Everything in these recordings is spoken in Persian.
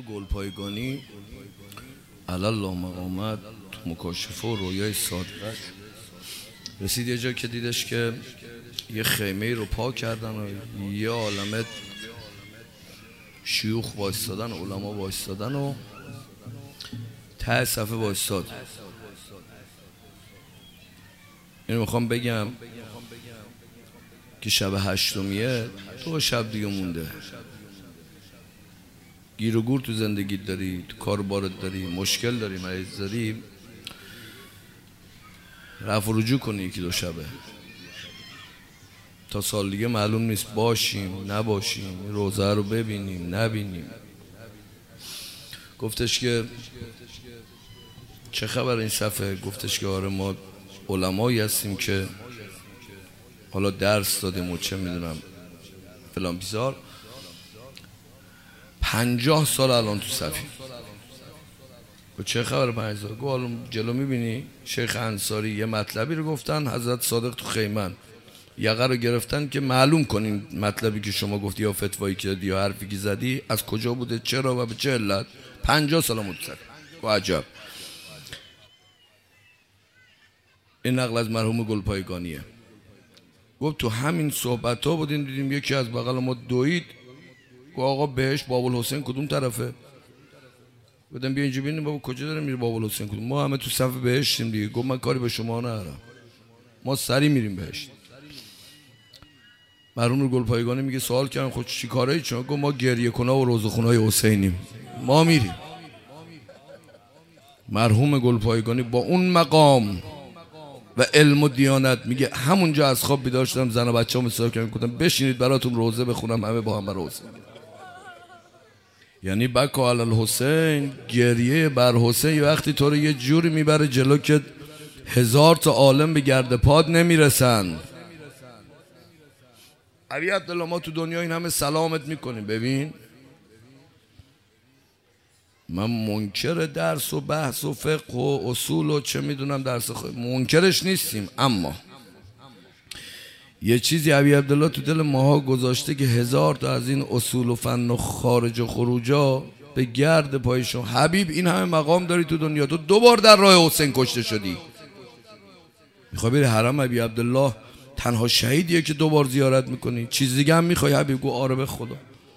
گلپایگانی علی مقامت مکاشفه و رویای صادقش رسید یه جا که دیدش که یه خیمه رو پاک کردن و یه عالمه شیوخ وایستادن، علما وایستادن و ته صفحه وایستاد. اینو میخوام بگم که شب هشتمیه 2 شب دیگه مونده. گیر و گور تو زندگیت داری، تو کار بارت داری، مشکل داری، مریض داری، رفع و رجوع کنی 1-2 شبه تا سال دیگه معلوم نیست باشیم نباشیم، روزه رو ببینیم نبینیم. گفتش که چه خبر این صفحه؟ گفتش که آره ما علمایی هستیم که حالا درس دادیم و چه میدونم فلان بیزار، 50 سال الان تو صفی. گفت چه خبر 50 سال؟ گفت حالا جلو میبینی شیخ انصاری یه مطلبی رو گفتن، حضرت صادق تو خیمن یقه رو گرفتن که معلوم کنین مطلبی که شما گفتی یا فتوایی که دادی یا حرفی که زدی از کجا بوده، چرا و به چه علت. 50 سال متصل. گفت عجب. این نقل از مرحوم گلپایگانیه. گفت تو همین صحبت ها بودیم دیدیم یکی از بغل ما دوید. گفت آقا بهش بابالحسین کدوم طرفه؟ گفتم بیا اینجا ببینیم بابا کجا داره میره بابالحسین کدوم؟ ما همه تو صف بهشتیم دیگه. گفت من کاری به شما ندارم، ما سری میریم بهشت. مرحوم گلپایگانی میگه سوال کردم خود چی کارایی چون؟ گفت ما گریه کنا و روزخونای حسینیم، ما میریم. مرحوم گلپایگانی با اون مقام و علم و دیانت میگه همونجا از خواب بیدار شدم، زن و بچه‌ام حساب کردم گفتم بشینید براتون روزه بخونم، همه با هم روزه. یعنی بکا علی الحسین، گریه بر حسین وقتی تو رو یه جوری میبره جلو که 1000 تا عالم به گرد پاد نمیرسن. ابی عبدالله ما تو دنیا این همه سلامت میکنیم. ببین من منکر درس و بحث و فقه و اصول و چه میدونم درس منکرش نیستیم، اما یه چیزی ابی عبدالله تو دل ماها گذاشته که 1000 تا از این اصول و فن و خارج و خروجا به گرد پایشون. حبیب این همه مقام داری تو دنیا، تو 2 بار در راه حسین کشته شدی، میخوای بری حرم ابی عبدالله؟ تنها شهیدیه که 2 بار زیارت میکنی، چیز دیگه هم میخوای حبیب؟ گو آره به خدا.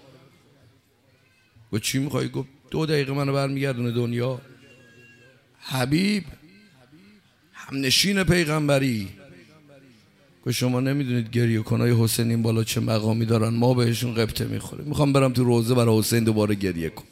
گو چی میخوای؟ گو 2 دقیقه منو برمیگردونه دنیا. حبیب همنشین پیغمبری. گو شما نمیدونید گریه کنای حسین این بالا چه مقامی دارن، ما بهشون قبطه میخوریم. میخوام برم تو روزه برای حسین دوباره گریه کن.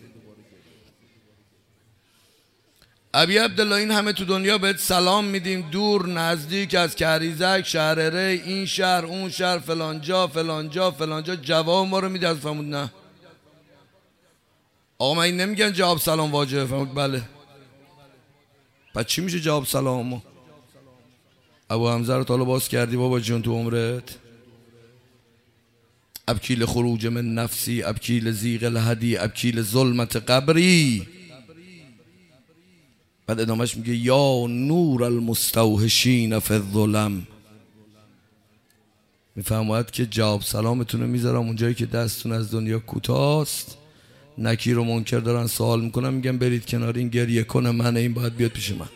ابی عبدالله این همه تو دنیا بهت سلام میدیم، دور نزدیک، از کریزک، شهر ری، این شهر اون شهر، فلانجا فلانجا فلانجا، جواب ما رو میده از فرمود نه آقا من این نمیگن جواب سلام واجبه. فرمود بله. پس چی میشه جواب سلام ما؟ ابو حمزه رو طالب باز کردی بابا جون تو عمرت؟ ابکیل خروج من نفسی، ابکیل زیغ الهدی، ابکیل ظلمت قبری. بعد ادامهش میگه یا نور المستوحشین فی الظلم. میفهمید که جواب سلامتون رو میذارم اونجایی که دستتون از دنیا کوتاست، نکیر و منکر دارن سوال میکنن، میگم برید کنار، این گریه کنه من، این باید بیاد پیش من.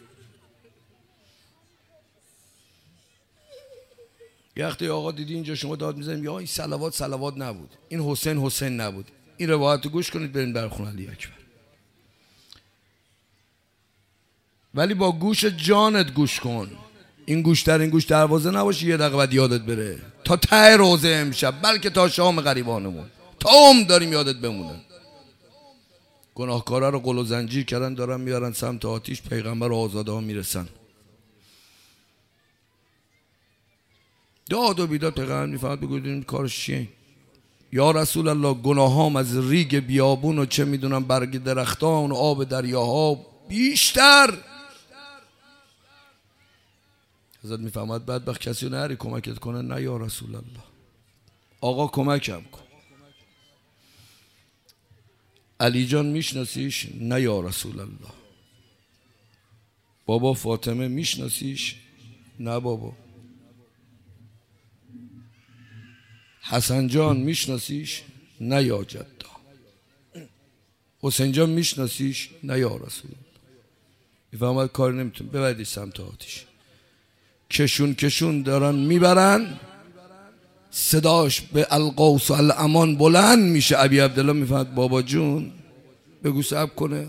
یه وقتی آقا دیدی اینجا شما داد میزنیم یا این صلوات نبود، این حسین نبود، این روایت رو گوش کنید برین برخون علی اکبر. ولی با گوش جانت گوش کن. این گوش دروازه نباشه یه دقیقه بعد یادت بره تا ته روزه امشب، بلکه تا شام غریبانمون، تا داریم یادت بمونه. گناهکارا رو قل و زنجیر کردن دارن میارن سمت آتیش، پیغمبر و آزاده ها میرسن. داد و بیداد پیغمبر میفهمد بگویدین کارش چیه؟ یا رسول الله گناهام از ریگ بیابون و چه میدونم برگ درختان و آب دریاها بیشتر. حضرت میفهمد بدبخت کسی رو نهری کمکت کنه؟ نه یا رسول الله. آقا کمکم کن. علی جان میشناسیش؟ نه یا رسول الله. بابا فاطمه میشناسیش؟ نه بابا. حسن جان میشناسیش؟ نه یا جدا. حسین جان میشناسیش؟ نه یا رسول الله. میفهمد کار نمیتون، ببریدش سمت آتیش. کشون دارن میبرن، صداش به القوس و الامان بلند میشه. ابی عبدالله میفهمد بابا جون بگو صبر کنه.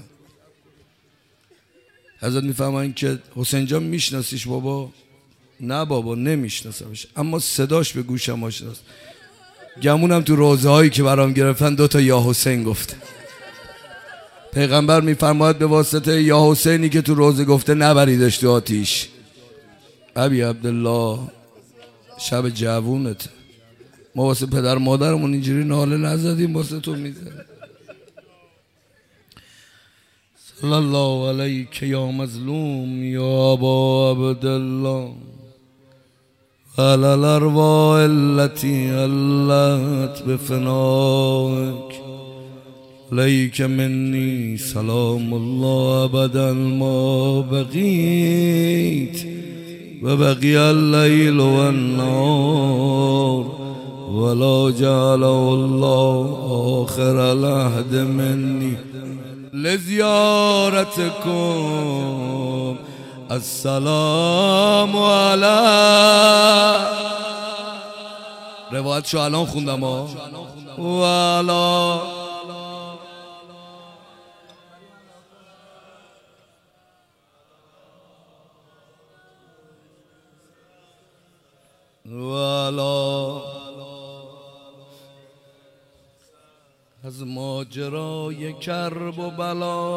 حضرت میفهمن که حسین جان میشناسیش بابا؟ نه بابا نمیشناسمش، اما صداش به گوشم آشناست. گمونم تو روزه هایی که برام گرفتن 2 تا یا حسین گفته. پیغمبر میفرماید به واسطه یا حسینی که تو روزه گفته نبریدش تو آتیش. ابی عبدالله شب جوونت، ما واسه پدر مادرمون اینجوری ناله نزدیم، واسه تو میزنیم. صلی الله علیک یا مظلوم یا ابا عبدالله علی الارواح التي علت بفنائک علیک منی سلام الله ابدا ما بقیت و بقی اللیل و النهار ولا جعل الله آخر العهد منی لزیارتکم السلام علی. روایت شو الان خوندم ها. والا از ماجرای کرب و بلا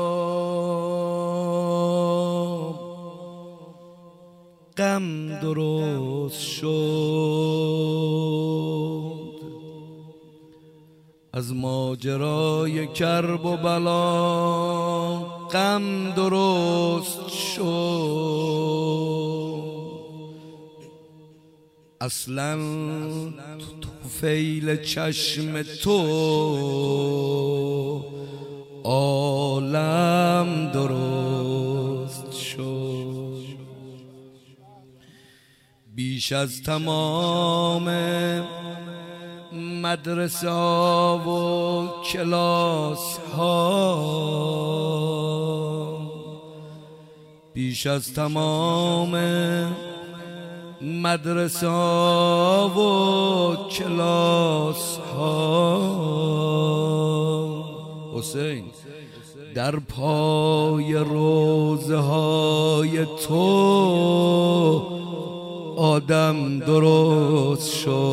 غم درست شد، از ماجرای کرب و بلا غم درست شد. اصلا توفیل چشم تو عالم درست شد. بیش از تمام مدرسه ها و کلاس ها، بیش از تمام مدرسه ها و کلاس ها حسین در پای روزه های تو آدم درست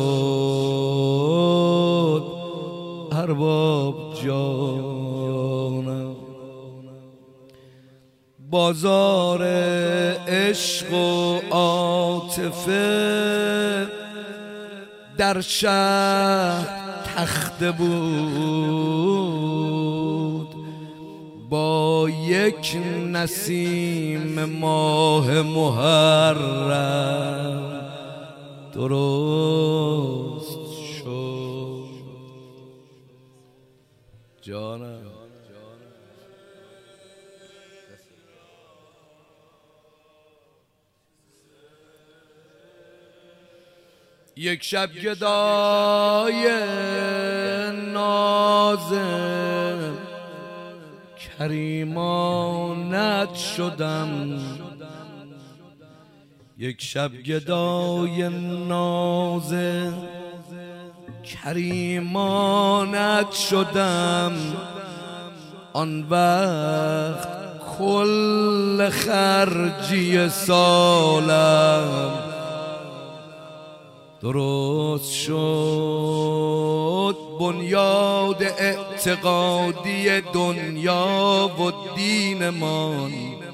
شد. ارباب جانم بازار عشق و عاطفه در شهر تخته بود، با یک نسیم ماه محرم درست شد. جانم یک شب گدای نازم کریمانت شدم، یک شب گدای نازم کریمانت شدم. آن وقت کل خرجی سالم درست شد. بنیاد اعتقادی دنیا و دینمان،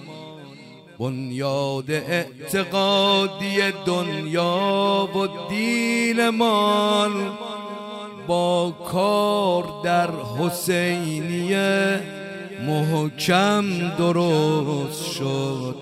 بنیاد اعتقادی دنیا و دینمان با کار در حسینیه محکم درست شد.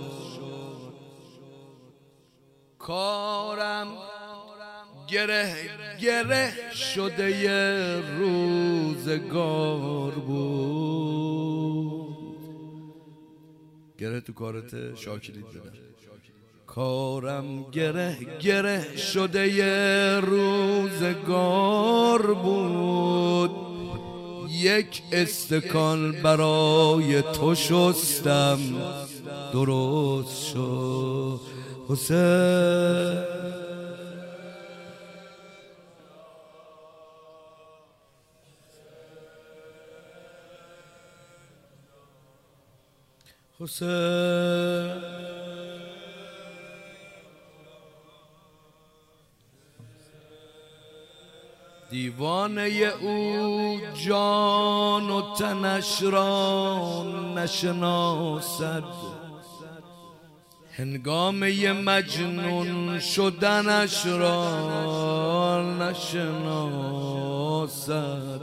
کارم گره گره شده یه روزگار بود. گره تو کارت شاکلید بدن. کارم گره گره شده یه روزگار بود، یک استکان برای تو شستم درست شد حسین. حسین دیوانه او جان و تنش را نشناسد، هنگامه مجنون شدنش را نشناسد.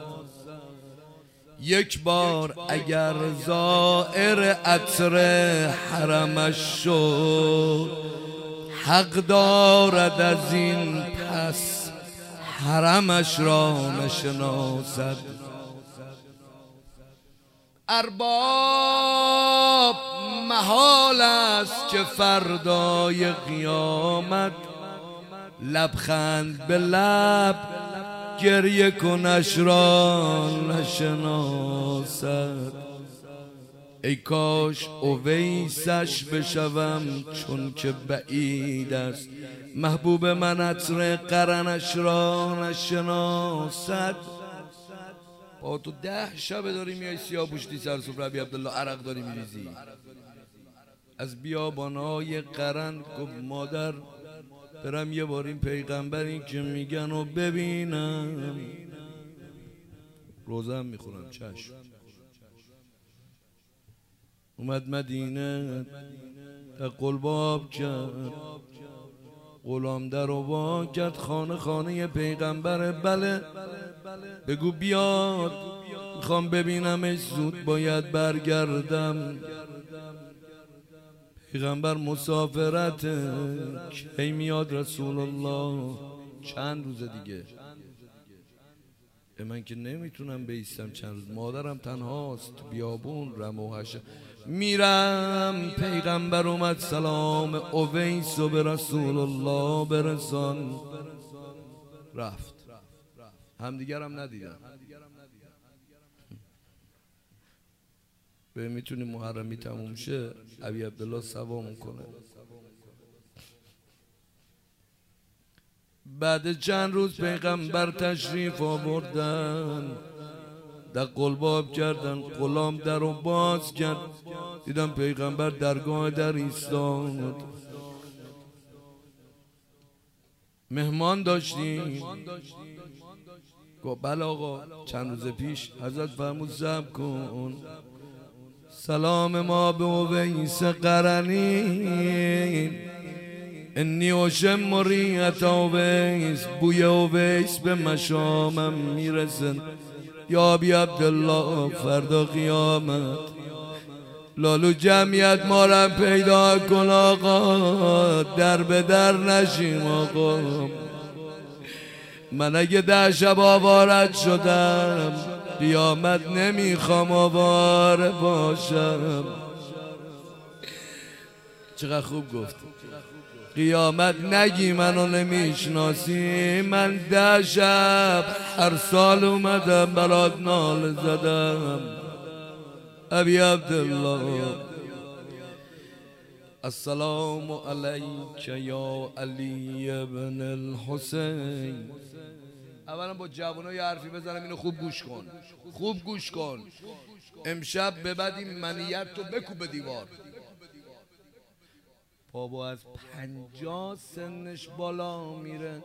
یک بار اگر زائر عطر حرمش شد، حق دارد از این پس حرمش را نشناسد. ارباب محال است که فردای قیامت لبخند به لب گریه کنش را نشناسد. ای کاش اویسش بشوم چون که بعید است، محبوب من عطر قرنش را نشناسد. با تو 10 شب داری میای سیاه پوشتی سر سفره ابی عبدالله عرق داری میریزی. از بیابانای قرن گفت مادر برم یه بار این پیغمبری که میگن و ببینم. روزم میخونم چشم. اومد مدینه تا قلباب کرد، غلام در و وا کرد، خانه خانه پیغمبر. بله بگو بیاد میخوام ببینمش، زود باید برگردم. پیغمبر مسافرت کی میاد رسول الله؟ چند روز دیگه. من که نمیتونم بیستم چند روز، مادرم تنهاست تو بیابون رم و حشر. میرم پیغمبر اومد سلام اویس و به رسول الله برسان. رفت، همدیگرم ندیدن. به میتونی محرمی تموم شه ابی عبدالله سوام کنه. بعد چند روز پیغمبر تشریف آوردن، در قلباب کردن، غلام در رو باز کرد، دیدم پیغمبر درگاه در ایستاد. مهمان داشتیم؟ گفت بله آقا، چند روز پیش حضرت فرمود صبر کن. سلام ما به اویس قرنی، انی اشم ریحة اویس، بوی اویس به مشامم میرسن. یا ابی عبدالله فردا قیامت لالو جمعیت ما را پیدا کن آقا، در به در نشیم آقا. من اگه 10 شب آوارد شدم، قیامت نمیخوام آواره باشم. چقدر خوب گفت. قیامت نگی منو نمیشناسی، من 10 شب هر سال اومدم برات نال زدم. ابی عبدالله السلام علیک یا علی ابن الحسین. اولا با جوانو یه حرفی بزنم، اینو خوب گوش کن، خوب گوش کن. امشب به بعد این منیت تو بکوب به دیوار. بابا از 50 سنش بالا میره،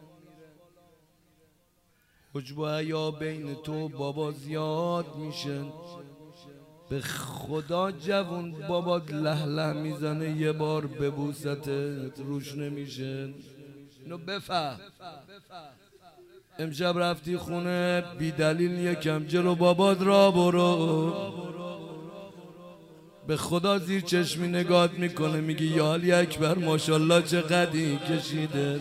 حجب و حیا بین تو بابا زیاد میشه. به خدا جوون بابات له میزنه، یه بار ببوستت روش نمیشه. اینو بفهم. امشب رفتی خونه بی دلیل یکم جلو بابات را برو، به خدا زیر چشمی نگات میکنه، میگی یا علی اکبر ماشالله چه قدی کشیده.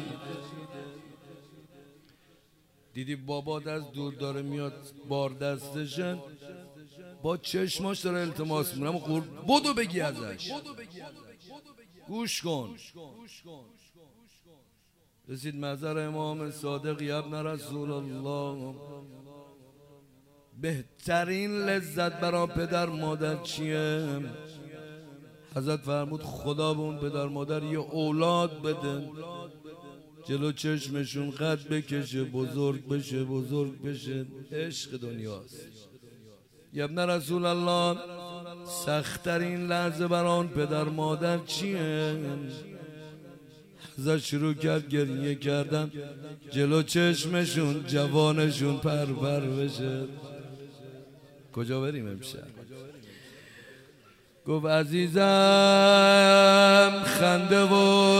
دیدی بابات از دور داره میاد بار دستشن، با چشماش داره التماس میکنه، بدو بگی ازش. گوش کن. رسید محضر امام صادق ابن رسول الله. بهترین لذت برای پدر مادر چیه؟ حضرت فرمود خدا به اون پدر مادر یه اولاد بده جلو چشمشون قد بکشه، بزرگ بشه، بزرگ بشه. عشق دنیاست. یا ابن رسول الله، سخت‌ترین لحظه برای اون پدر مادر چیه؟ حضرت شروع کرد گریه کردن جلو چشمشون جوانشون پر بشه. کجا بریم امشب؟ گفت عزیزم خنده و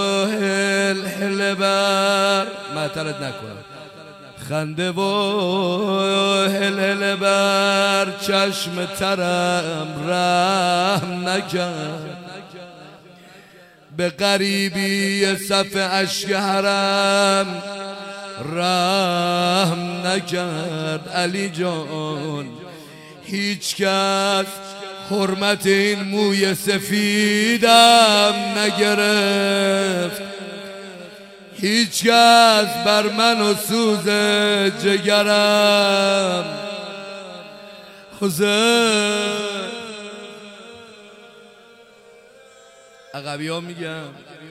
هل بر، معطلت نکنم، خنده و هل بر چشم ترم رحم نکرد، به غریبی صف اشک حرم رحم نکرد. علی جان هیچ کس حرمت این موی سفیدم نگرفت، هیچ کس بر من و سوز جگرم. حسین عقبی ها میگم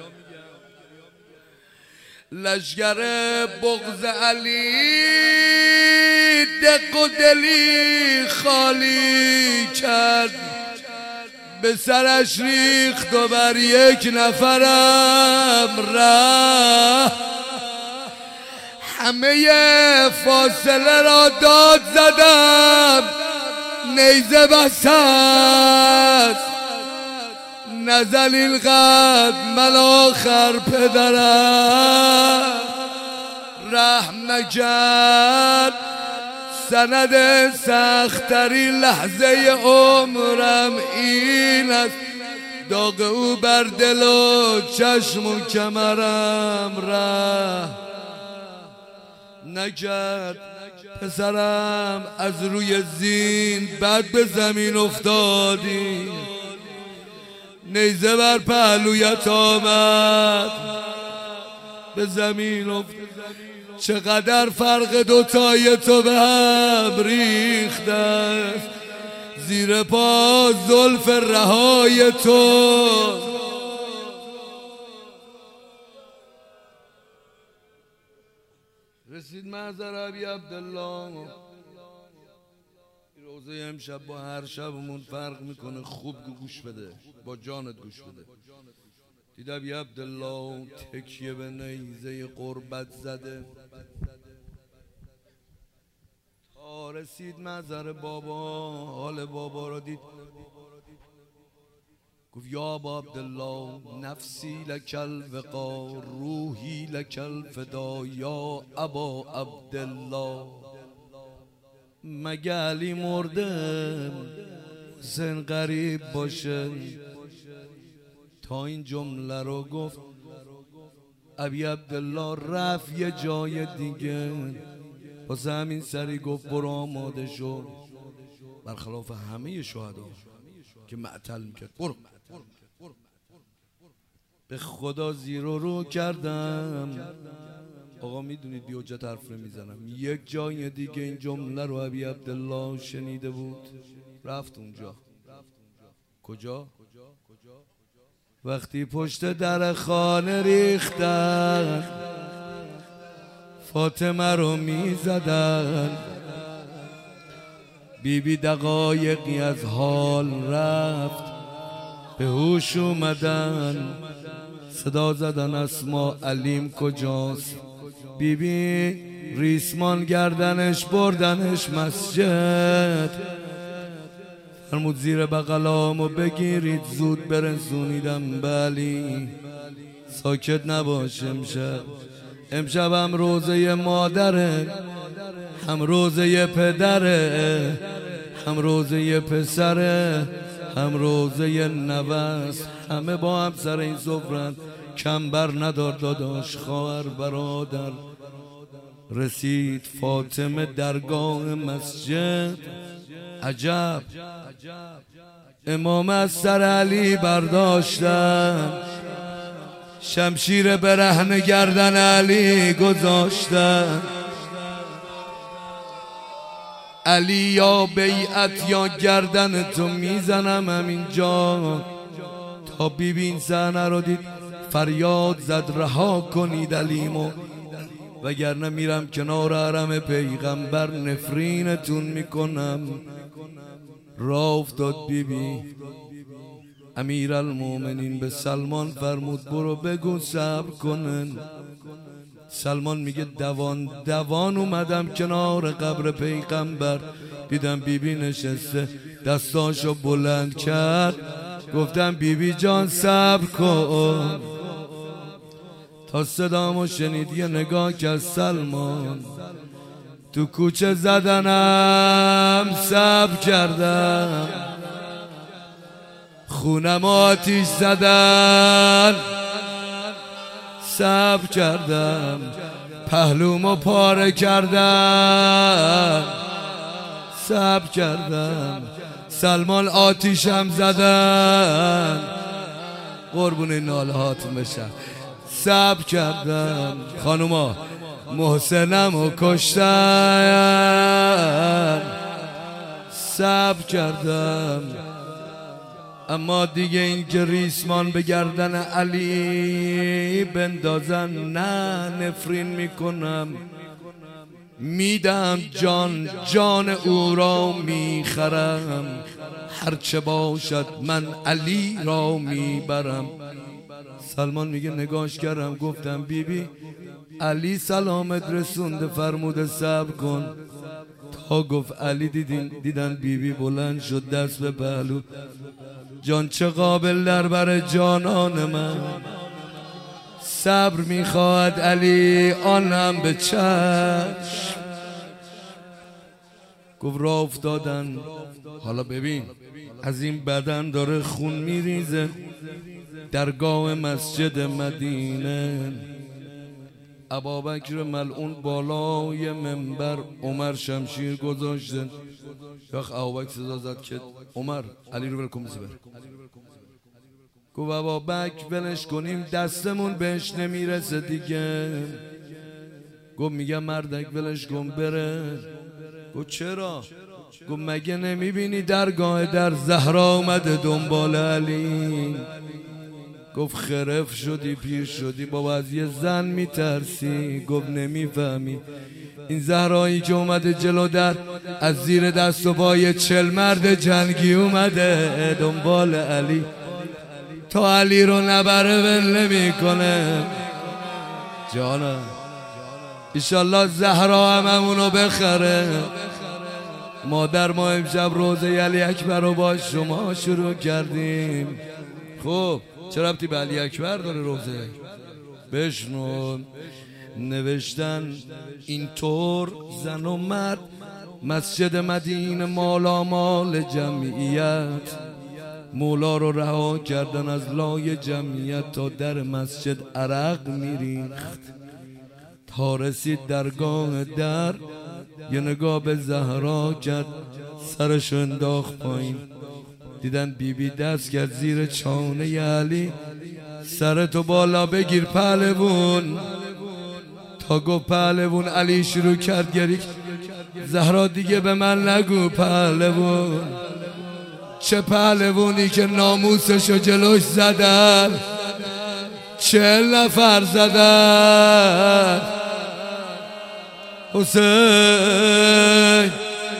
لشگر بغض علی دق و دلی خالی کرد، به سرش ریخت و بر یک نفرم رفت، همه فاصله را داد زدم نیزه بس است، نزلیل قد من آخر پدرم رحم نکرد. سند سخت‌ترین لحظه عمرم این است، داغ او بر دل و چشم و کمرم رحم نکرد. پسرم از روی زین بعد به زمین افتادی، نیزه بر پهلویت آمد به زمین افتاد، چقدر فرق دوتای تو به هم ریخته، زیر پا زلف رهای تو. رسید محضر ابی عبدالله. روزه امشب با هر شبمون فرق میکنه. خوب گوش بده، با جانت گوش بده. دید ابی عبدالله تکیه به نیزه قربت زده تا رسید محضر بابا. حال بابا را دید، گفت یا ابا عبدالله نفسی لک الوقا روحی لک الفدا یا ابا عبدالله. مگه علی مرده حسین غریب باشه؟ تا این جمله رو گفت ابی عبدالله رفت یه جای دیگه، واسه همین سری گفت برو آماده شو، برخلاف همه شهدا که معطل میکرد. برو. به خدا زیر و رو کردم. آقا میدونید بی حجت حرف نمیزنم. یک جای دیگه این جمله رو ابی عبدالله شنیده بود، رفت اونجا. کجا؟ وقتی پشت در خانه ریختن فاطمه رو میزدن، بیبی دقایقی از حال رفت، به هوش اومدن، صدا زدن اسما علیم کجاست؟ بیبی ریسمان گردنش بردنش مسجد، فرمود زیر بغلامو بگیرید زود برسونیدم. بلی ساکت نباش، امشب هم روزه مادره، هم روزه پدره، هم روزه پسره، هم روزه نوست، همه با هم سر این سفرن. کم بر ندار داداش خواهر برادر. رسید فاطمه درگاه مسجد، عجب امام از سر علی برداشتن، شمشیر برهنه گردن علی گذاشتن. علی یا بیعت یا گردن تو میزنم همینجا. تا بیبین صحنه رو دید فریاد زد رها کنید علیمو، وگرنه میرم کنار حرم پیغمبر نفرینتون میکنم. راه افتاد بیبی. امیرالمومنین به سلمان فرمود برو بگو صبر کنن. سلمان میگه دوان اومدم کنار قبر پیغمبر، دیدم بیبی نشسته دستاشو بلند کرد، گفتم بیبی جان صبر کن. تا صدامو شنید یه نگاه کرد سلمان، تو کوچه زدنم صبر کردم، خونم آتیش زدن صبر کردم، پهلومو پاره کردم صبر کردم، سلمان آتیشم زدن، قربون ناله هاتون بشم، صبر کردم. خانوما محسنمو کشتن صبر کردم. اما دیگه این که ریسمان به گردن علی بندازن نه، نفرین میکنم، میدم جان او را میخرم، هرچه باشد من علی را میبرم. سلمان میگه نگاش کردم گفتم بیبی علی سلامت رسونده فرموده صبر کن. تا گفت علی دیدن بیبی بلند شد دست به پهلو، جان چه قابل در بر جانان من، صبر میخواهد علی آنم به چشم. گفت راه افتادن. حالا ببین از این بدن داره خون میریزه، درگاه مسجد مدینه. ابابکر ملعون بالای منبر، عمر شمشیر گذاشته. وقت ابابکر صدا زد که عمر علی رو ولکن بزی بره. گفت ابابکر ولش کنیم دستمون بهش نمیرسه دیگه. گفت میگم مردک ولش کن بره. گفت چرا؟ گفت مگه نمیبینی درگاه در زهرا اومده دنبال علی؟ گفت خرف شدی پیر شدی بابا، از یه زن میترسی؟ گفت نمیفهمی این زهرایی که اومده جلو در از زیر دست و پای 40 مرد جنگی اومده دنبال علی، تا علی رو نبره ول نمیکنه. جانم ایشالله زهرا همونو بخره. مادر ما امشب روزه علی اکبر رو با شما شروع کردیم. خب چه ربطی به علی اکبر داره روزه؟ بشنون نوشتن اینطور زن و مرد مسجد مدینه مالا مال جمعیت، مولا رو رها کردن از لای جمعیت تا در مسجد عرق میریخت. تا رسید درگاه در یه نگاه به زهرا کرد، سرش انداخت پایین. دیدن بیبی دست کرد زیر چانه علی، سرتو بالا بگیر پهلوون. تا گفت پهلوون علی شروع کرد گریه. زهرا دیگه به من نگو پهلوون، چه پهلوونی که ناموسشو جلوش زدن، 40 نفر زدن. حسین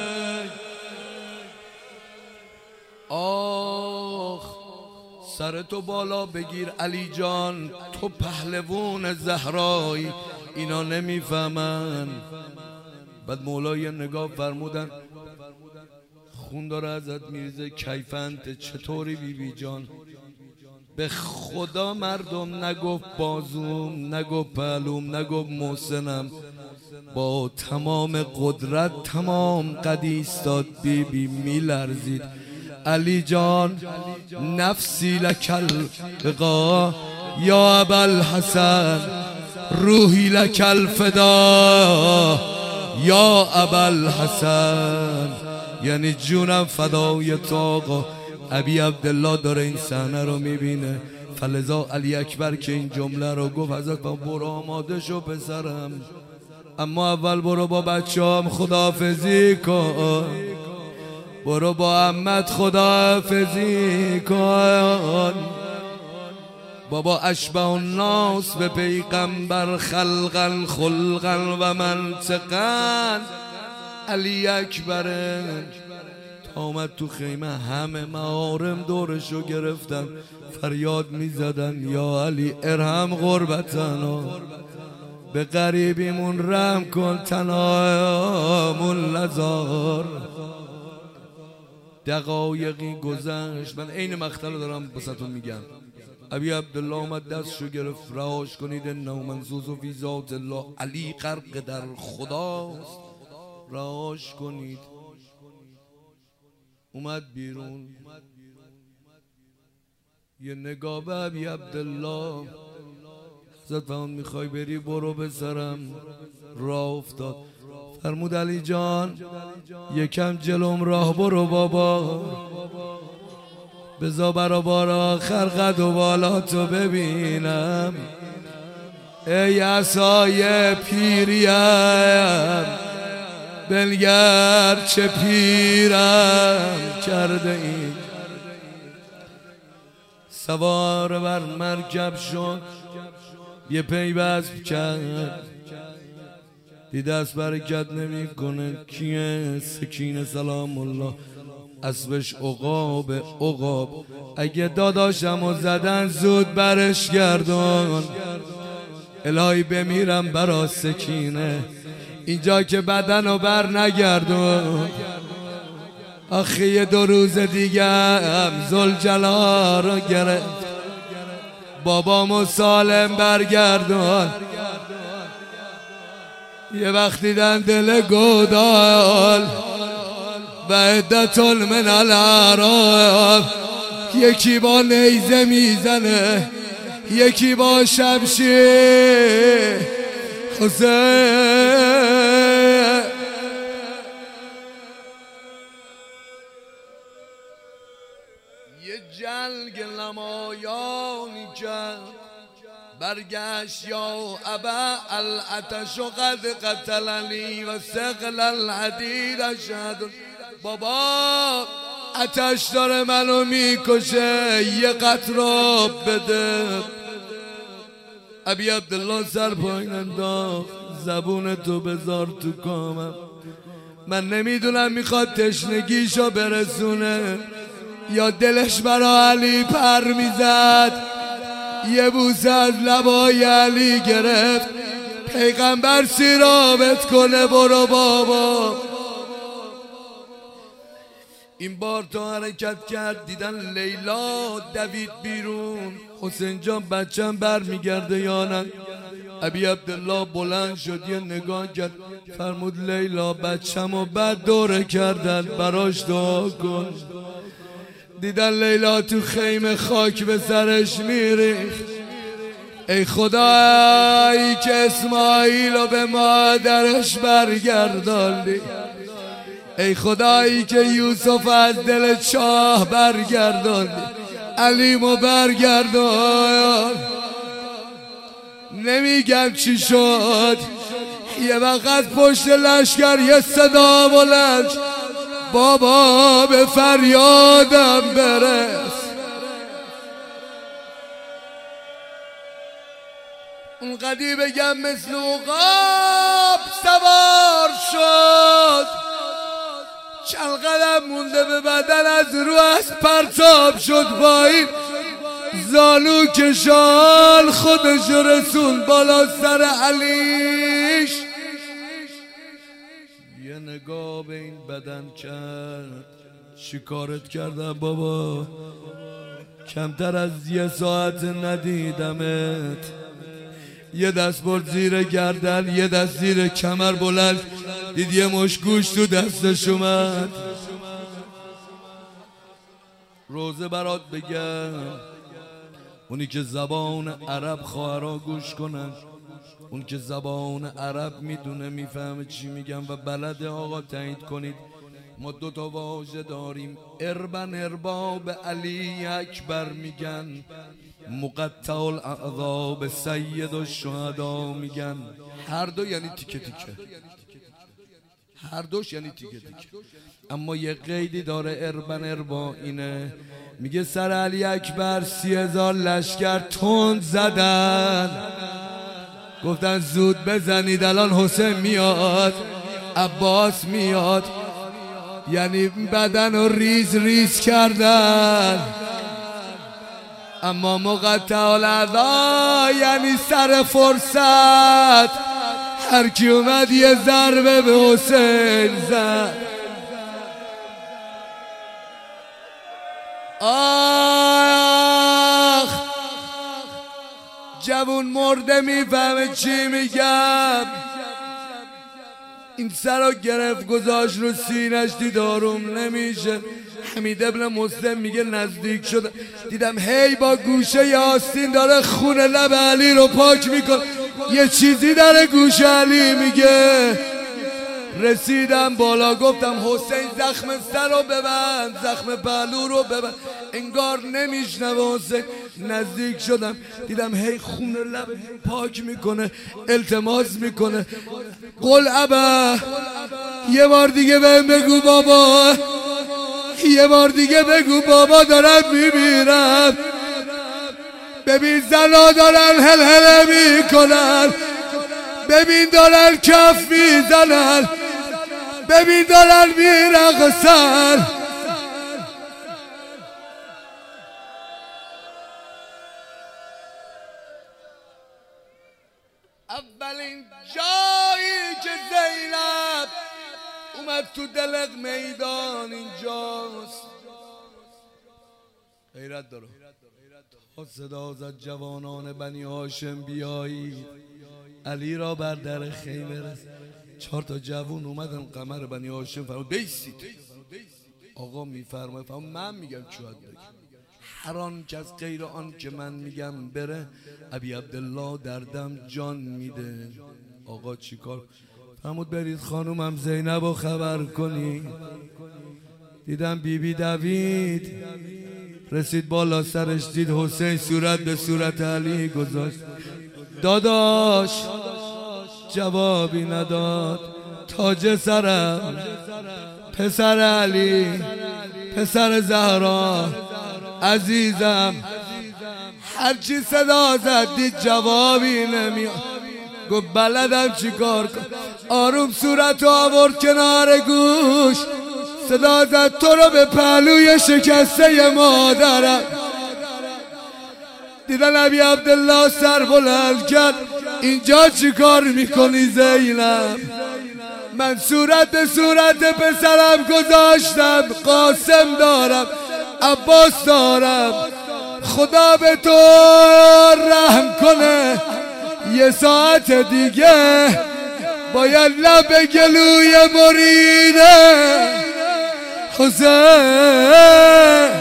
آخ سرتو بالا بگیر علی جان، تو پهلوون زهرایی، اینا نمیفهمن. بعد مولای نگاه فرمودن خون داره ازت میریزه، کیفنت چطوری بیبی جان؟ به خدا مردم نگفت بازوم، نگفت پهلوم، نگفت محسنم، با تمام قدرت تمام قد ایستاد. بیبی میلرزید. علی جان نفسی لکل بقا یا ابوالحسن، روحی لکل فدا یا ابوالحسن، یعنی جونم فدای تو آقا. ابی عبدالله داره این صحنه رو میبینه، فلذا علی اکبر که این جمله رو گفت حضرت برو آماده شو پسرم، اما اول برو با بچه‌ام خداحافظی کن، برو با عمت خداحافظی کن. بابا اشبه الناس به پیغمبر خلقا خلقا و منطقا علی اکبره. تا آمد تو خیمه همه محارم دورشو گرفتن فریاد میزدن یا علی ارحم غربتنا، به غریبیمون رحم کن تنامون لزار. دقایقی گذشت، من عین مقطع رو دارم بساتون میگم. ابی عبدالله اومد دستشو گرفت، رهاش کنید انه منزوز و فی ذات الله، علی غرق در خداست، رهاش کنید. اومد بیرون، یه نگاه به ابی عبدالله، حضرت فرمود میخوای بری برو به سرم. راه افتاد، فرمود علی جان یکم جلوم راه برو بابا، بزا برابر آخر قد و بالاتو ببینم. ای عصای پیریم بنگر چه پیرم کرده ای. سوار بر مرکب شد، یه پیوست کرد، دید دست برکت نمی کنه. کیه؟ سکینه سلام الله، اسبش عقاب. عقاب اگه داداشمو زدن زود برش گردون، الهی بمیرم برا سکینه، اینجا که بدنو بر نگردون. آخه یه 2 روز دیگه هم ذوالجلال رو گرفت، بابامو سالم برگردون. یه وقت دیدن دل گودال و عدت من الاعراب، یکی با نیزه میزنه یکی با شمشیر. حسین یه جنگ نمایانی کرد، برگشت یا ابا العطش قد قتلنی و ثقل الحدید اشهد. بابا آتش داره منو میکشه، یه قطره بده. ابی عبدالله سر پایین انداخت، زبون تو بذار تو کامم، من نمیدونم میخواد تشنگیشو برسونه یا دلش برا علی پر میزد. یه بوسه از لبای علی گرفت، پیغمبر سیرابت کنه برو بابا. این بار تا حرکت کرد دیدن لیلا دوید بیرون. حسین جان بچم بر میگرده یا نه؟ ابی عبدالله بلند شد یه نگاه کرد، فرمود لیلا بچمو بد دوره کردن، براش دعا کن. دیدن لیلا تو خیمه خاک به سرش میریخت. ای خدایی که اسماعیلو به مادرش برگرداندی، ای خدایی که یوسف از دل چاه برگرداندی، علیمو برگردان. نمیگم چی شد، یه وقت پشت لشکر یه صدا بلند، بابا به فریادم برس. اونقدی بگم مثل عقاب سوار شد، چند قدم مونده به بدن از رو از پرتاب شد پایین، زانو کشان خودش رسون بالا سر علیش. یه نگاه به این بدن کرد، شکارت کردم بابا، کمتر از یه ساعت ندیدمت. یه دست برد زیر گردن، یه دست زیر کمر بلند، دید یه مش گوش تو دستش اومد. روزه برات بگم، اونی که زبان عرب خواهرها گوش کنن، اون که زبان عرب میدونه میفهمه چی میگم و بلده آقا تایید کنید. ما 2 تا واژه داریم، اربن ارباب علی اکبر میگن، مقطع الاعضا به سید الشهدا میگن. هر دو یعنی تیکه تیکه، هر دوش یعنی تیکه تیکه. اما یه قیدی داره اربن اربا اینه، میگه سر علی اکبر 30,000 لشکر تند زدن، گفتن زود بزنید الان حسین میاد، عباس میاد، یعنی بدن رو ریز ریز کردن. اما مقطع الاعضا یعنی سر فرصت، هر کی اومد یه ضربه به حسین زد. آخ جوون مرده میفهمه چی میگم. این سر گرفت گذاشت رو سینش، دید آروم نمیشه. حمید ابن مسلم میگه نزدیک شد دیدم هی با گوشه یاسین داره خون لب علی رو پاک میکنه، یه چیزی داره گوش علی میگه. رسیدم بالا گفتم حسین زخم سر رو ببند، زخم پهلو رو ببند، انگار نمیشنوه حسین. نزدیک شدم دیدم هی خون لب پاک میکنه، التماس میکنه. قل ابا، یه بار دیگه بهم بگو بابا، یه بار دیگه بگو بابا دارم میمیرم. ببین زنا دارن هلهله میکنن، ببین دارن کف میزنن، ببین دارن میرقصن. اولین جایی که زینب اومد تو دلق میدان اینجاست. حیرت داره تا صدا زد جوانان بنی هاشم بیایید، علی را بر در خیمه رسید. 4 تا جوون اومدن قمر بنی هاشم فرمود بیسید. آقا میفرماید من میگم چی باید بگم، هر آن کس غیر آن که من میگم بره ابی عبدالله دردم جان میده. آقا چیکار؟ فرمود برید خانومم زینب رو خبر کنی. دیدم بیبی دوید رسید بالا سرش، دید حسین صورت به صورت علی گذاشت. داداش جوابی نداد. تاج سرم، پسر علی، پسر زهرا عزیزم، هرچی صدا زد دید جوابی نمیاد. گفت بلدم چی کار کن. آروم صورت آورد کنار گوش، صدا زد تو رو به پهلوی شکسته مادرم. دیدن ابی عبدالله سر بلند کرد، اینجا چی کار میکنی زینب؟ من صورت به صورت پسرم گذاشتم، قاسم دارم، عباس دارم، خدا به تو رحم کنه. یه ساعت دیگه باید لب گلوی مریده حسین.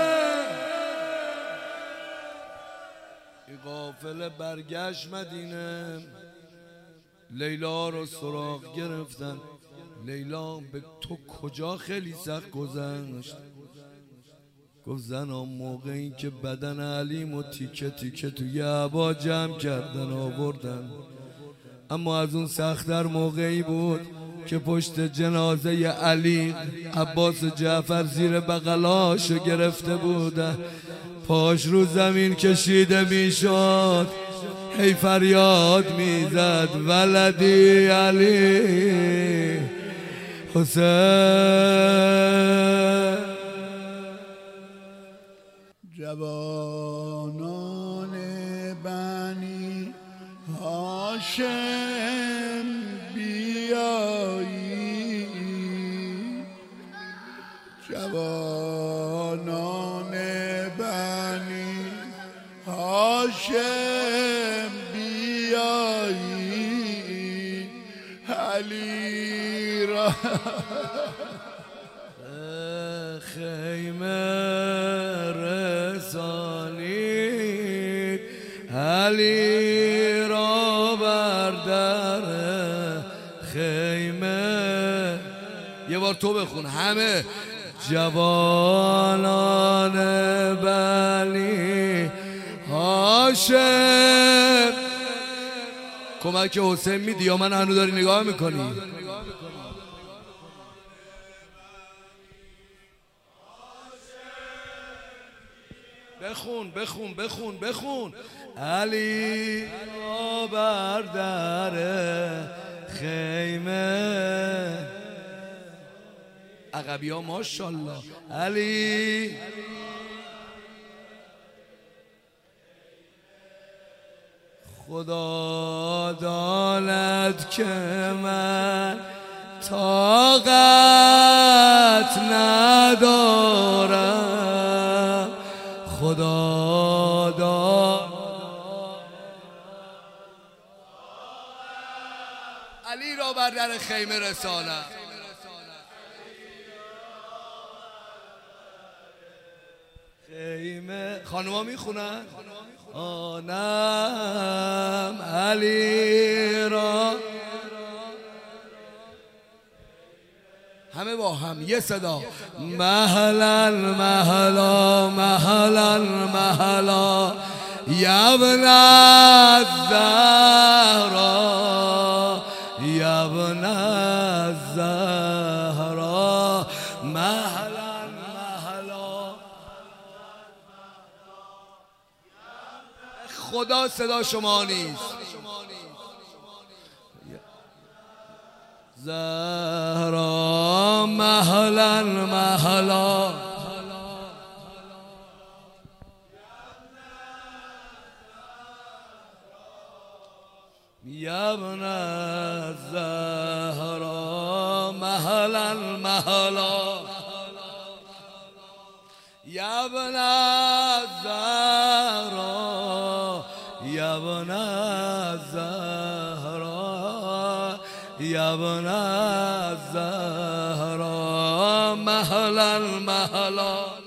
این قافله برگشت مدینه، لیلا رو سراغ گرفتن. لیلا به تو کجا خیلی سخت گذشت؟ گفت زنم موقعی که بدن علیمو تیکه تیکه توی عبا جمع کردن آوردن، اما از اون سخت‌تر موقعی بود که پشت جنازه علی عباس و جعفر زیر بغلاشو گرفته بودن، پاش رو زمین کشیده میشد، هی فریاد میزد ولدی علی حسین. جوانان بنی هاشم بیایی، جوانان بنی هاشم بیایی، علی را خیمه رسانید، علی را بر در خیمه. یه بار تو بخون همه. جوانان بنی هاشم. کمک حسین میدی یا من هنو داری نگاه میکنی؟ بخون بخون بخون بخون. علی را بر در خیمه. عقبی ها ماشالله. علی خدا داند که من طاقت ندارم. خدا داند علی را بر در خیمه رسانم. خیمه خانوما میخونن؟ آنم علی را. همه با هم یه صدا. مهلا مهلا مهلا مهلا یا ابن الزهرا یا ابن الزهرا مهلا مهلا. خدا صدا شما نیست. زهرا مهلا مهلا یا ابن الزهرا مهلا مهلا یا ابن الزهرا یا ابن الزهرا یا ابن الزهرا مهلا مهلا.